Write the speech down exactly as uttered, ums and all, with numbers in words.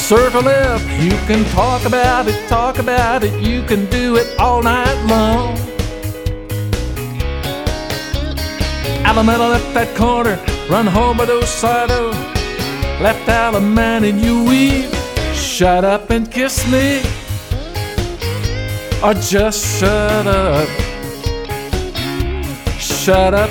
Circle left, you can talk about it, talk about it, you can do it all night long. Alameda left that corner, run home with Osado. Left Alaman and you weave. Shut up and kiss me, or just shut up. Shut up